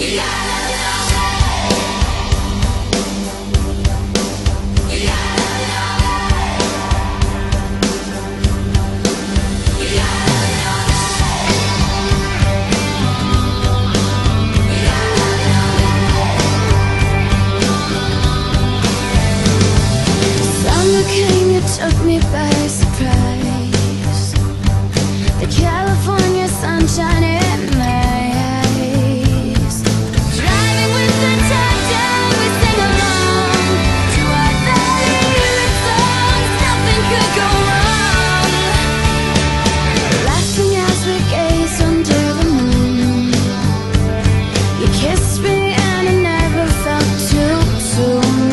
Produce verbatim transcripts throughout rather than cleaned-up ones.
Took me by surprise, the California sunshine in my eyes. Driving with the tide down, we sing along to our favorite songs. Nothing could go wrong. Laughing as we gaze under the moon, you kissed me and I never felt too soon.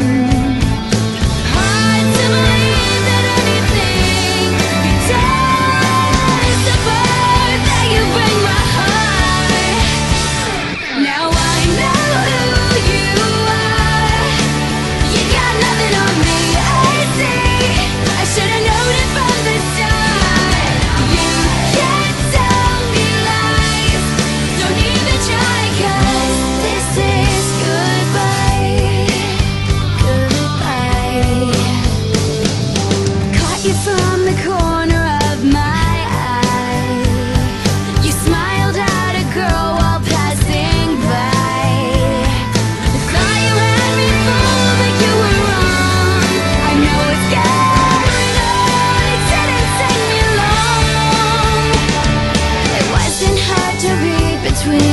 From the corner of my eye, you smiled at a girl while passing by. I thought you had me fooled, but you were wrong. I know what's going on, it didn't take me long. It wasn't hard to read between